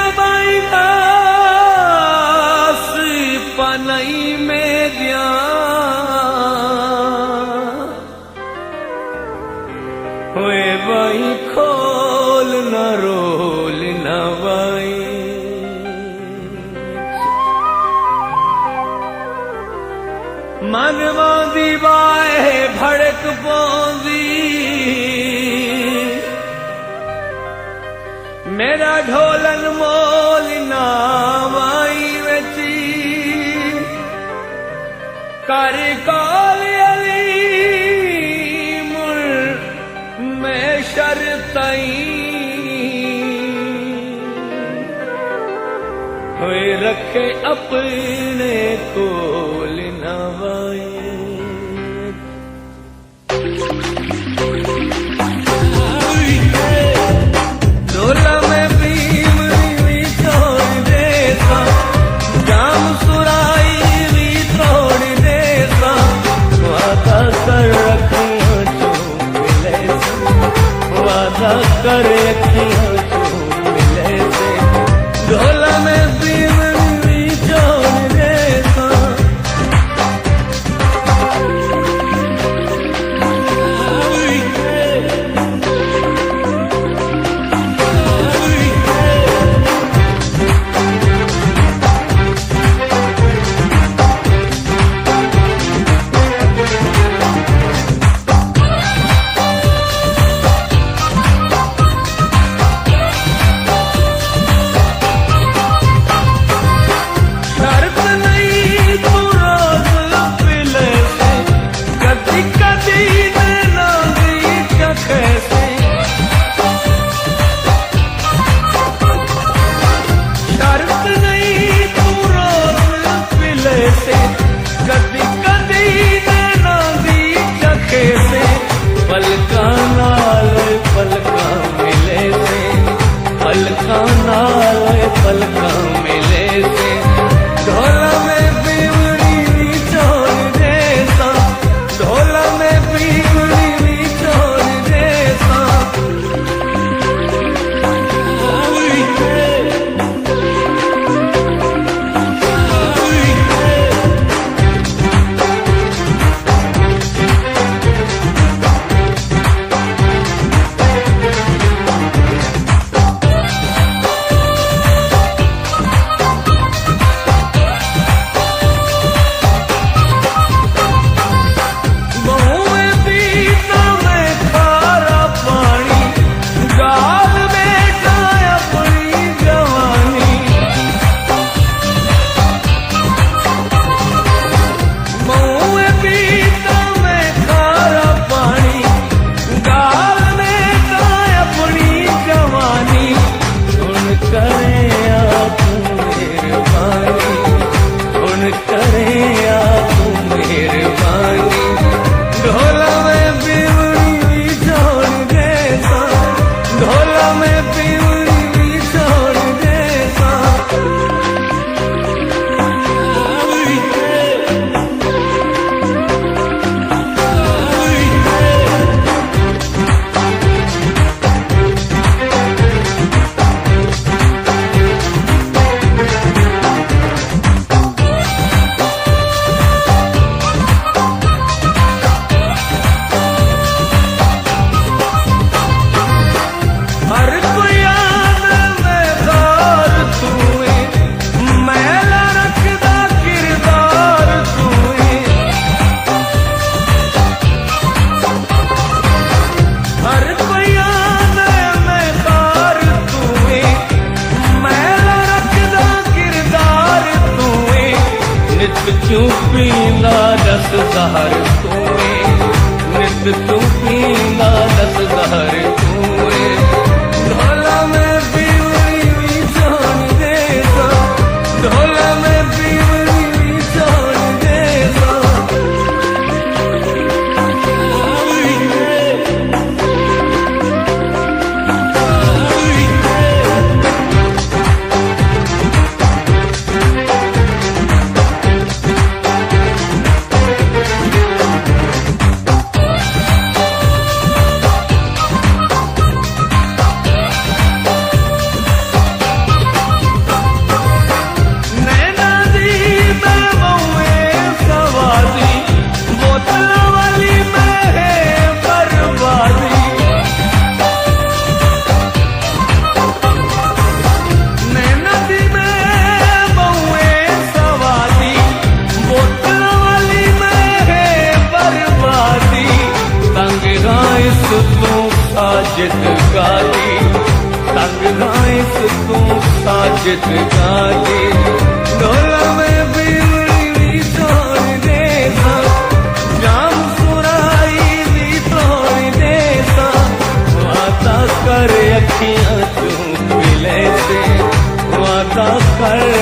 मीराबाई दास पनई में दिया हुए बाई खोल न रोल न बाई मनवा दीवाए भड़क पौंदी मेरा ढोलन मोल नावाई वची कर कौल अली मुर में शरतई हुए रखे अपने कोल नवाई डोला में भीम भी छोड़ देता जाम सुराई भी छोड़ देता वादा कर रखियो जो मिले से वादा कर रखियो जो मिले से डोला में भीम भी छोड़ देता पलका मिले से ढोला में बीवड़ी भी छोड़ देता ढोला में बीवड़ी भी छोड़ देता क्यों पींदा दस जहर तूए नित तू पींदा दस जहर तूए ढोला में बीवड़ी भी छोड़ देता ढोला में बीवड़ी भी छोड़ देता साजिद गाजे ढोल में बीवड़ी भी तोड़ देता जाम सुराई भी तोड़ देता वादा कर अखियां तू मिले से वादा कर